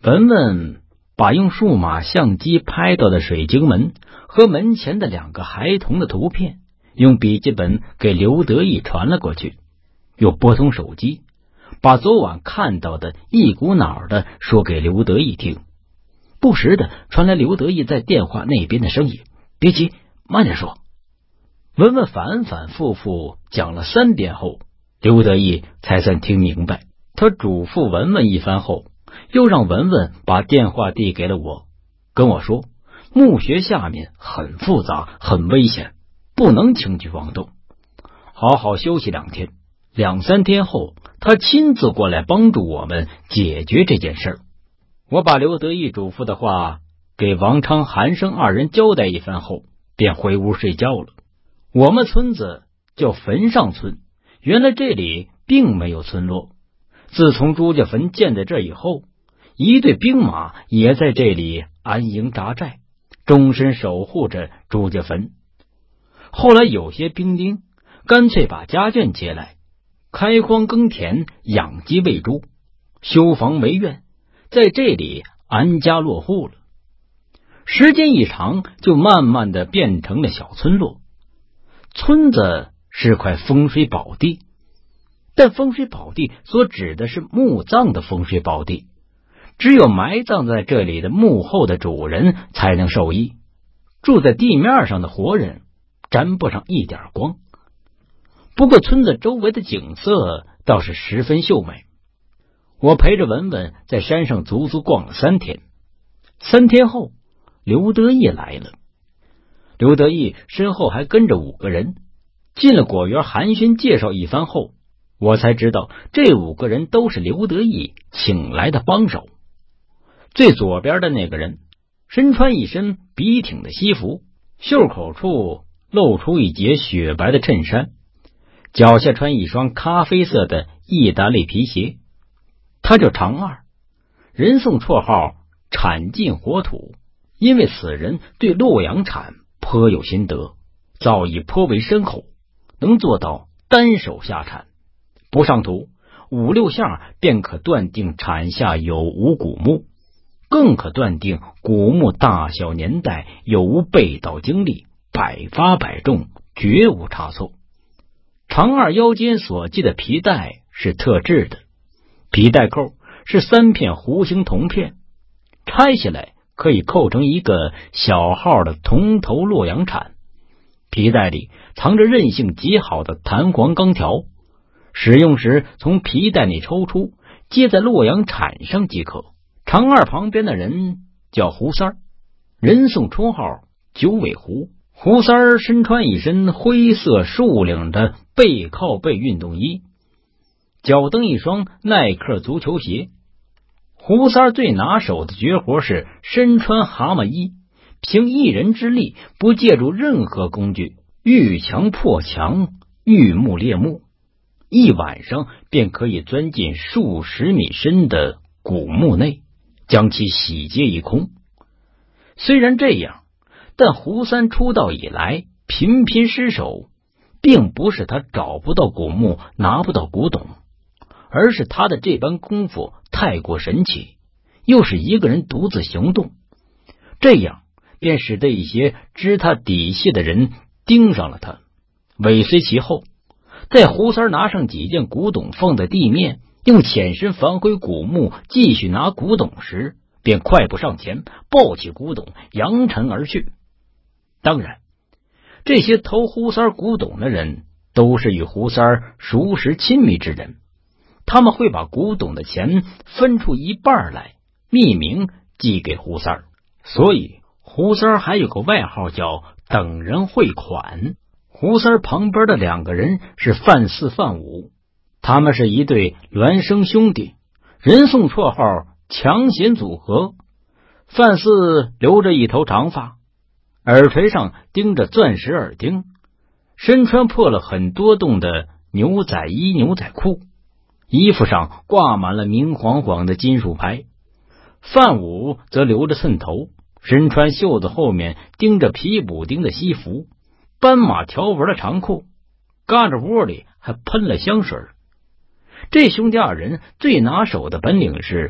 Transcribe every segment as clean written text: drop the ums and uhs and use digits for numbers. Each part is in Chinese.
文文把用数码相机拍到的水晶门和门前的2个孩童的图片用笔记本给刘德义传了过去，又拨通手机，把昨晚看到的一股脑的说给刘德义听。不时的传来刘德义在电话那边的声音：“别急，慢点说。”文文反反复复讲了3遍后，刘德义才算听明白。他嘱咐文文一番后，又让文文把电话递给了我，跟我说墓穴下面很复杂，很危险，不能轻举妄动，好好休息2天，2、3天后他亲自过来帮助我们解决这件事。我把刘德义嘱咐的话给王昌、韩生2人交代一番后，便回屋睡觉了。我们村子叫坟上村，原来这里并没有村落。自从朱家坟建在这以后，一队兵马也在这里安营扎寨，终身守护着朱家坟。后来有些兵丁干脆把家眷接来，开荒耕田，养鸡喂猪，修房为院，在这里安家落户了。时间一长，就慢慢的变成了小村落。村子是块风水宝地，但风水宝地所指的是墓葬的风水宝地，只有埋葬在这里的墓后的主人才能受益，住在地面上的活人沾不上一点光。不过村子周围的景色倒是十分秀美。我陪着文文在山上足足逛了3天。3天后，刘德义来了。刘德义身后还跟着5个人。进了果园寒暄介绍一番后，我才知道这5个人都是刘德义请来的帮手。最左边的那个人身穿一身笔挺的西服，袖口处露出一截雪白的衬衫，脚下穿一双咖啡色的意大利皮鞋。他叫常二，人送绰号铲尽火土，因为此人对洛阳铲颇有心得，造诣颇为深厚，能做到单手下铲，不上土5、6下便可断定铲下有无古墓，更可断定古墓大小年代有无被盗经历，百发百中，绝无差错。常二腰间所系的皮带是特制的，皮带扣是3片弧形铜片，拆下来可以扣成一个小号的铜头洛阳铲。皮带里藏着韧性极好的弹簧钢条，使用时从皮带内抽出，接在洛阳铲上即可。常二旁边的人叫胡三儿，人送绰号九尾狐。胡三儿身穿一身灰色束领的背靠背运动衣，脚蹬一双耐克足球鞋。胡三儿最拿手的绝活是身穿蛤蟆衣，凭一人之力，不借助任何工具，遇墙破墙，遇木裂木，一晚上便可以钻进数十米深的古墓内，将其洗劫一空。虽然这样，但胡三出道以来频频失手，并不是他找不到古墓，拿不到古董，而是他的这般功夫太过神奇，又是一个人独自行动，这样便使得一些知他底细的人盯上了他，尾随其后。在胡三拿上几件古董放在地面，用潜身返回古墓继续拿古董时，便快步上前，抱起古董扬尘而去。当然，这些偷胡三古董的人都是与胡三熟识亲密之人，他们会把古董的钱分出一半来，匿名寄给胡三，所以胡三还有个外号叫等人汇款。胡三旁边的2个人是范四、范五，他们是一对孪生兄弟，人送绰号强贤组合。范四留着一头长发，耳垂上钉着钻石耳钉，身穿破了很多洞的牛仔衣、牛仔裤，衣服上挂满了明晃晃的金属牌。范五则留着寸头，身穿袖子后面钉着皮补丁的西服，斑马条纹的长裤，胳肢窝里还喷了香水。这兄弟2人最拿手的本领是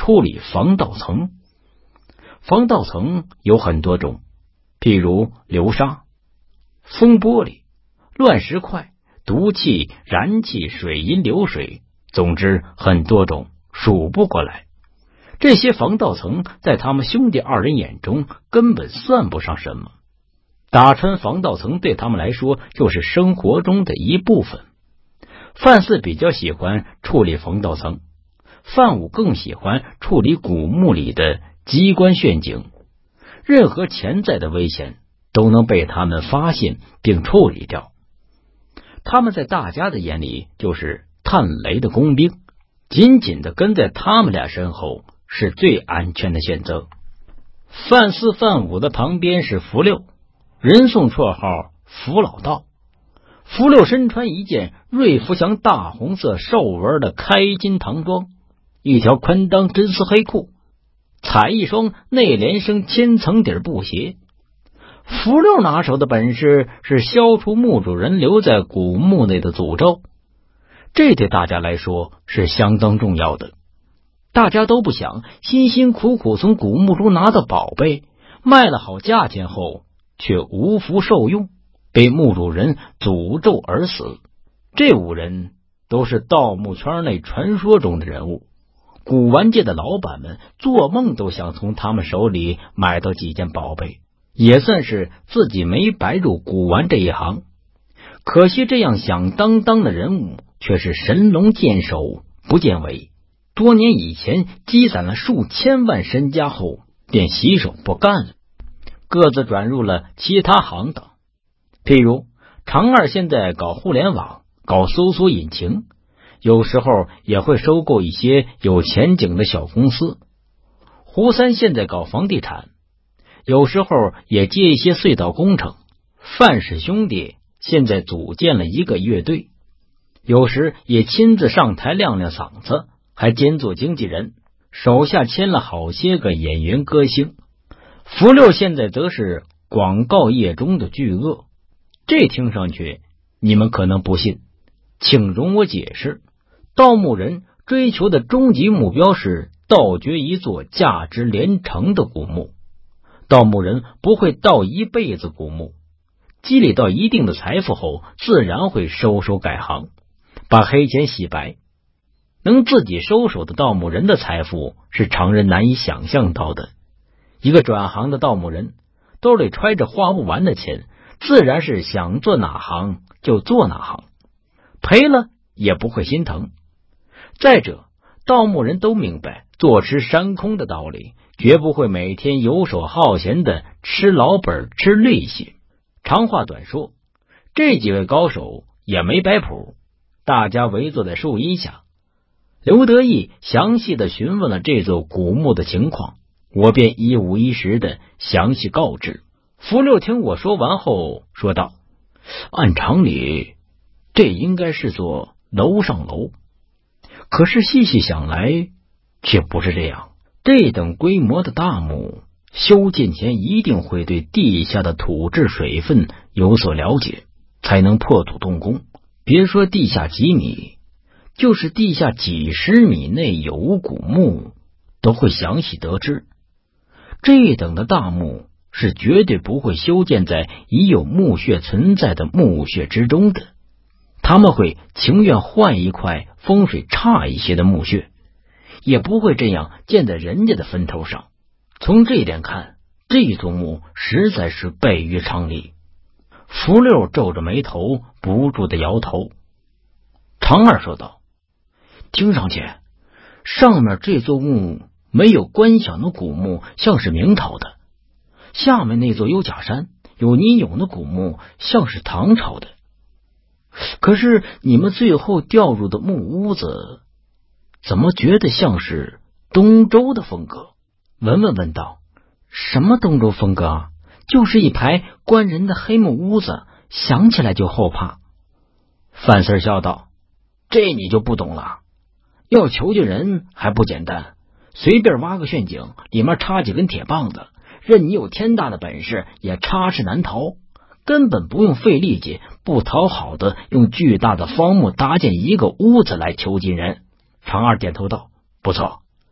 处理防盗层。防盗层有很多种，譬如流沙、封玻璃、乱石块、毒气、燃气、水银流水，总之很多种，数不过来。这些防盗层在他们兄弟二人眼中根本算不上什么，打穿防盗层对他们来说就是生活中的一部分。范四比较喜欢处理防盗层，范武更喜欢处理古墓里的机关陷阱，任何潜在的危险都能被他们发现并处理掉。他们在大家的眼里就是探雷的工兵，紧紧的跟在他们俩身后是最安全的选择。范四、范武的旁边是福六，人送绰号福老道。福六身穿一件瑞福祥大红色兽纹的开襟唐装，一条宽裆真丝黑裤，踩一双内联升千层底布鞋。福六拿手的本事是消除墓主人留在古墓内的诅咒，这对大家来说是相当重要的。大家都不想辛辛苦苦从古墓中拿到宝贝，卖了好价钱后却无福受用，被墓主人诅咒而死。这5人都是盗墓圈内传说中的人物，古玩界的老板们做梦都想从他们手里买到几件宝贝，也算是自己没白入古玩这一行。可惜这样响当当的人物却是神龙见首不见尾，多年以前积攒了数千万身家后便洗手不干了，各自转入了其他行当。譬如常二现在搞互联网，搞搜索引擎，有时候也会收购一些有前景的小公司。胡三现在搞房地产，有时候也接一些隧道工程。范氏兄弟现在组建了一个乐队，有时也亲自上台亮亮嗓子，还兼做经纪人，手下签了好些个演员歌星。福六现在则是广告业中的巨鳄，这听上去你们可能不信，请容我解释。盗墓人追求的终极目标是盗掘一座价值连城的古墓。盗墓人不会盗一辈子古墓，积累到一定的财富后自然会收手改行，把黑钱洗白。能自己收手的盗墓人的财富是常人难以想象到的。一个转行的盗墓人兜里揣着花不完的钱，自然是想做哪行就做哪行，赔了也不会心疼。再者，盗墓人都明白坐吃山空的道理，绝不会每天游手好闲的吃老本吃利息。长话短说，这几位高手也没摆谱，大家围坐在树荫下。刘德义详细的询问了这座古墓的情况，我便一五一十的详细告知。福六听我说完后说道：按常理这应该是座楼上楼，可是细细想来却不是这样。这等规模的大墓修建前一定会对地下的土质水分有所了解，才能破土动工。别说地下几米，就是地下几十米内有无古墓都会详细得知。这等的大墓是绝对不会修建在已有墓穴存在的墓穴之中的，他们会情愿换一块风水差一些的墓穴，也不会这样建在人家的坟头上。从这一点看，这座墓实在是悖于常理。福六皱着眉头不住的摇头。常二说道：听上去上面这座墓没有观想的古墓像是明朝的，下面那座有假山有泥俑的古墓像是唐朝的，可是你们最后掉入的木屋子怎么觉得像是东周的风格？文文问道。什么东周风格啊？就是一排关人的黑木屋子，想起来就后怕。范四笑道：这你就不懂了，要求救人还不简单，随便挖个陷阱，里面插几根铁棒子，任你有天大的本事也插翅难逃，根本不用费力气，不讨好的用巨大的方木搭建一个屋子来囚禁人。常二点头道：不错，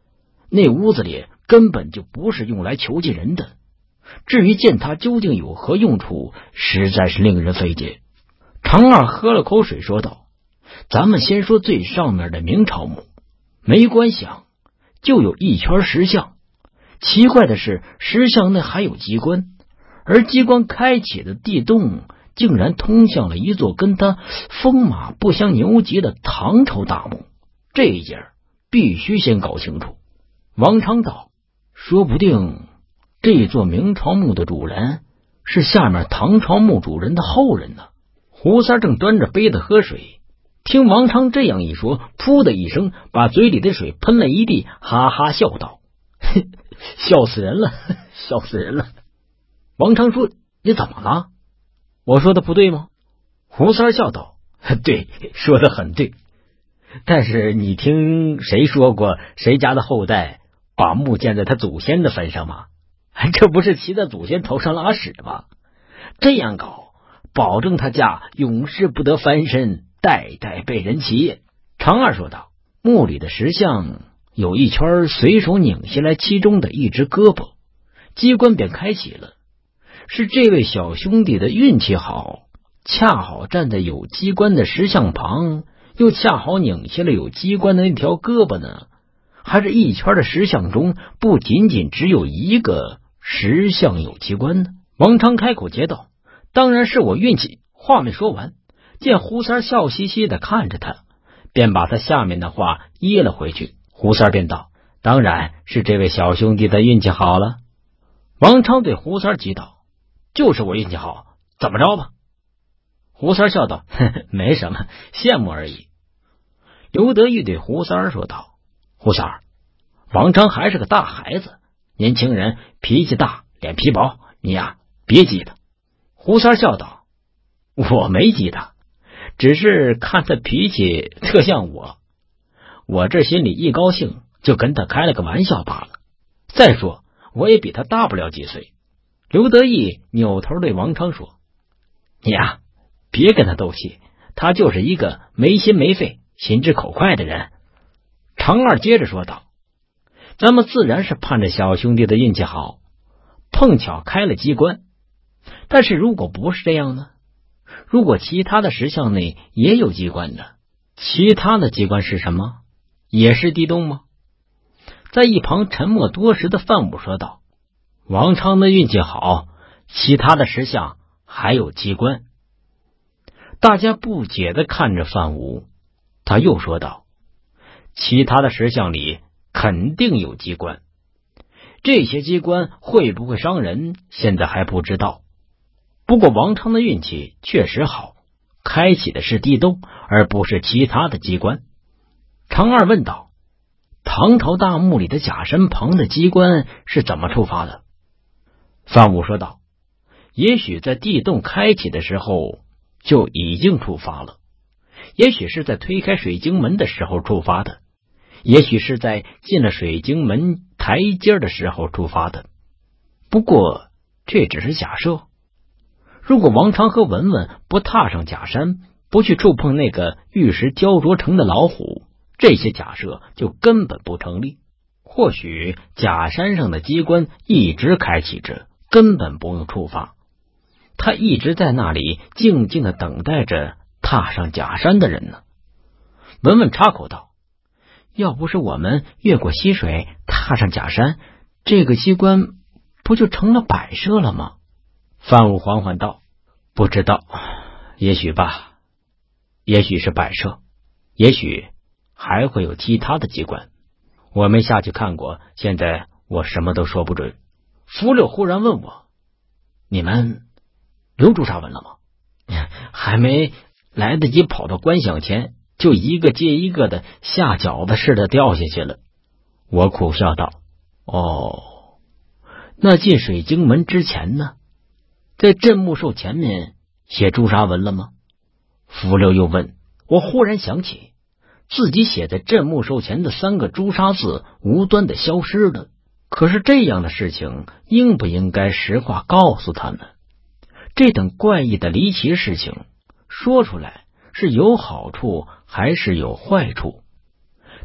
那屋子里根本就不是用来囚禁人的。至于见它究竟有何用处，实在是令人费解。常二喝了口水说道：咱们先说最上面的明朝墓，没关系啊，就有一圈石像。奇怪的是，石像内还有机关，而机关开启的地洞竟然通向了一座跟他风马不相牛及的唐朝大墓。这一节必须先搞清楚。王昌道：说不定这座明朝墓的主人是下面唐朝墓主人的后人呢。胡三正端着杯子喝水，听王昌这样一说，噗的一声把嘴里的水喷了一地，哈哈笑道：笑死人了，笑死人了。王昌说：你怎么了？我说的不对吗？胡三笑道：对，说的很对。但是你听谁说过谁家的后代把墓建在他祖先的坟上吗？这不是骑在祖先头上拉屎吗？这样搞，保证他家永世不得翻身，代代被人骑。常二说道：墓里的石像有一圈随手拧下来其中的一只胳膊，机关便开启了。是这位小兄弟的运气好，恰好站在有机关的石像旁，又恰好拧下了有机关的那条胳膊呢？还是一圈的石像中不仅仅只有一个石像有机关呢？王昌开口接道：当然是我运气。话没说完，见胡三笑嘻嘻的看着他，便把他下面的话噎了回去。胡三便道：当然是这位小兄弟的运气好了。王昌对胡三急道：就是我运气好，怎么着吧？胡三笑道：没什么，羡慕而已。刘德义对胡三说道：胡三，王昌还是个大孩子，年轻人脾气大，脸皮薄，你呀别激他。胡三笑道：我没激他，只是看他脾气特像我这心里一高兴就跟他开了个玩笑罢了。再说我也比他大不了几岁。刘德义扭头对王昌说：你呀别跟他斗气，他就是一个没心没肺心直口快的人。常二接着说道：咱们自然是盼着小兄弟的运气好，碰巧开了机关。但是如果不是这样呢？如果其他的石像内也有机关呢？其他的机关是什么？也是地洞吗？在一旁沉默多时的范武说道：王昌的运气好，其他的石像还有机关。大家不解的看着范武，他又说道：其他的石像里肯定有机关，这些机关会不会伤人，现在还不知道。不过王昌的运气确实好，开启的是地洞，而不是其他的机关。常二问道：唐朝大墓里的假山旁的机关是怎么触发的？范武说道：也许在地洞开启的时候就已经触发了，也许是在推开水晶门的时候触发的，也许是在进了水晶门台阶的时候触发的。不过这只是假设。如果王昌和文文不踏上假山，不去触碰那个玉石雕琢成的老虎，这些假设就根本不成立。或许假山上的机关一直开启着，根本不用触发，他一直在那里静静的等待着踏上假山的人呢。文文插口道：要不是我们越过溪水踏上假山，这个机关不就成了摆设了吗？范武缓缓道：不知道，也许吧，也许是摆设，也许还会有其他的机关，我没下去看过，现在我什么都说不准。福六忽然问我：你们留朱砂文了吗？还没来得及跑到观想前，就一个接一个的下饺子似的掉下去了。我苦笑道：哦，那进水晶门之前呢？在镇墓兽前面写朱砂文了吗？福六又问。我忽然想起自己写在镇墓兽前的3个朱砂字无端的消失了，可是这样的事情应不应该实话告诉他呢？这等怪异的离奇事情说出来是有好处还是有坏处？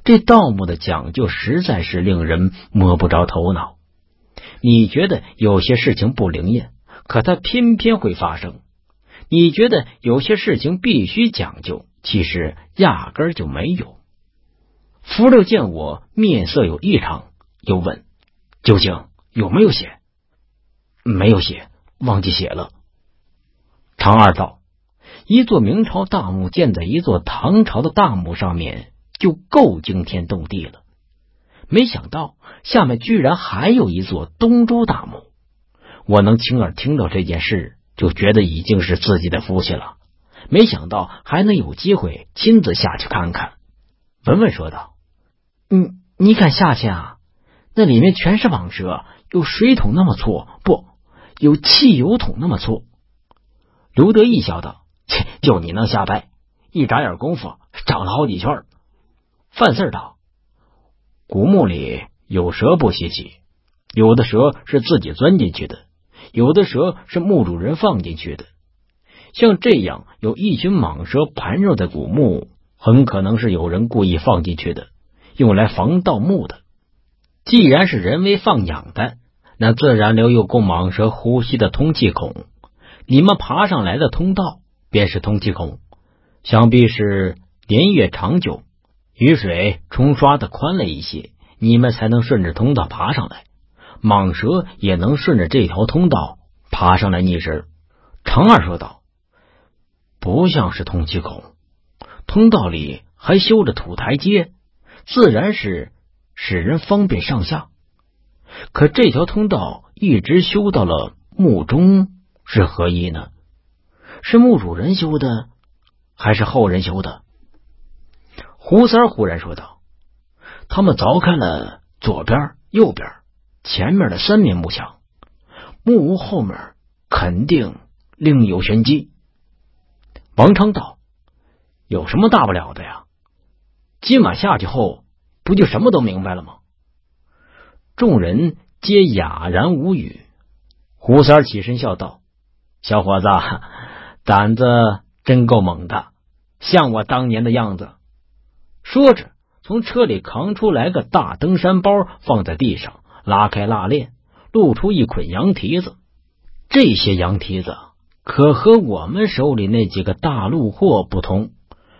这盗墓的讲究实在是令人摸不着头脑。你觉得有些事情不灵验，可它偏偏会发生；你觉得有些事情必须讲究，其实压根儿就没有。福六见我面色有异常，又问：究竟有没有写？没有写，忘记写了。常二道：一座明朝大墓建在一座唐朝的大墓上面，就够惊天动地了。没想到下面居然还有一座东周大墓。我能亲耳听到这件事，就觉得已经是自己的福气了。没想到还能有机会亲自下去看看。文文说道：你敢下去啊？那里面全是蟒蛇，有水桶那么粗，不，有汽油桶那么粗。刘德义笑道：切，就你能下拜，一眨眼功夫长了好几圈。范四道：古墓里有蛇不稀奇，有的蛇是自己钻进去的，有的蛇是墓主人放进去的。像这样有一群蟒蛇盘绕的古墓，很可能是有人故意放进去的，用来防盗墓的。既然是人为放养的，那自然留有供蟒蛇呼吸的通气孔。你们爬上来的通道便是通气孔，想必是年月长久，雨水冲刷的宽了一些，你们才能顺着通道爬上来，蟒蛇也能顺着这条通道爬上来觅食。常二说道：不像是通气孔，通道里还修着土台阶，自然是使人方便上下。可这条通道一直修到了墓中，是何意呢？是墓主人修的，还是后人修的？胡三忽然说道：他们凿开了左边、右边、前面的3面墓墙，木屋后面肯定另有玄机。王昌道：有什么大不了的呀？今晚下去后，不就什么都明白了吗？众人皆哑然无语。胡三起身笑道：小伙子，胆子真够猛的，像我当年的样子。说着从车里扛出来个大登山包，放在地上，拉开蜡链，露出一捆羊蹄子。这些羊蹄子可和我们手里那几个大陆货不同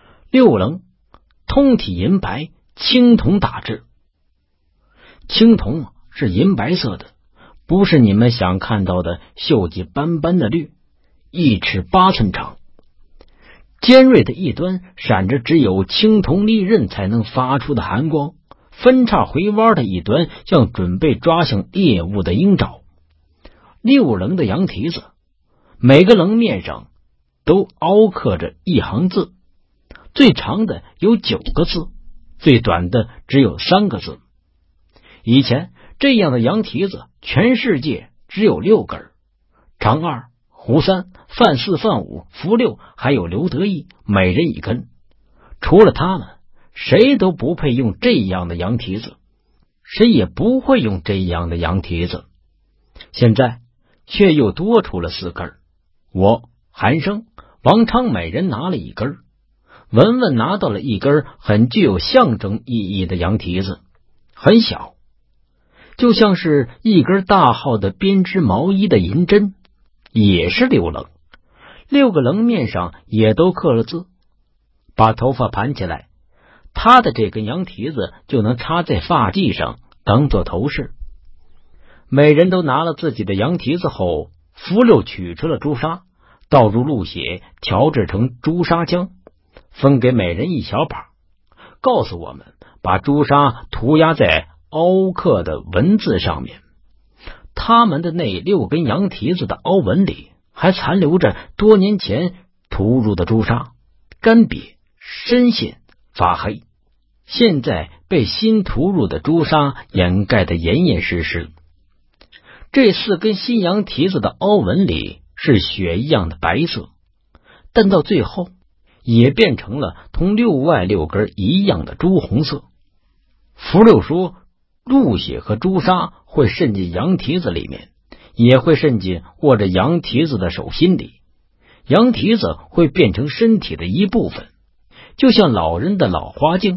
，6棱，通体银白，青铜打制。青铜是银白色的，不是你们想看到的锈迹斑斑的绿，1尺8寸长，尖锐的一端闪着只有青铜利刃才能发出的寒光，分叉回弯的一端像准备抓向猎物的鹰爪。6棱的羊蹄子，每个棱面上都凹刻着一行字，最长的有9个字，最短的只有3个字。以前这样的羊蹄子全世界只有6根，常二、胡三、范四、范五、福六还有刘德义，每人1根。除了他们，谁都不配用这样的羊蹄子，谁也不会用这样的羊蹄子。现在却又多出了4根，我、韩生、王昌每人拿了1根，文文拿到了1根很具有象征意义的羊蹄子，很小，就像是1根大号的编织毛衣的银针，也是6棱，6个棱面上也都刻了字。把头发盘起来，他的这根羊蹄子就能插在发髻上当做头饰。每人都拿了自己的羊蹄子后，福六取出了朱砂，倒入鹿血，调制成朱砂浆，分给每人1小把，告诉我们把朱砂涂鸦在凹刻的文字上面。他们的那6根羊蹄子的凹纹里还残留着多年前涂入的朱砂，干瘪、深陷、发黑，现在被新涂入的朱砂掩盖得严严实实。这4根新羊蹄子的凹纹里是血一样的白色，但到最后也变成了同另外6根一样的朱红色。福六说，鹿血和朱砂会渗进羊蹄子里面，也会渗进握着羊蹄子的手心里，羊蹄子会变成身体的一部分，就像老人的老花镜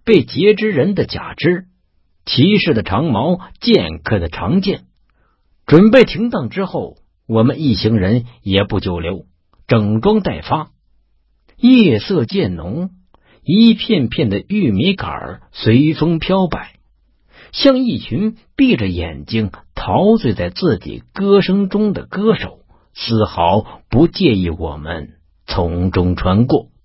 被截肢人的假肢，骑士的长矛，剑客的长剑。准备停当之后，我们一行人也不久留，整装待发。夜色渐浓，一片片的玉米杆随风飘摆，像一群闭着眼睛陶醉在自己歌声中的歌手，丝毫不介意我们从中穿过。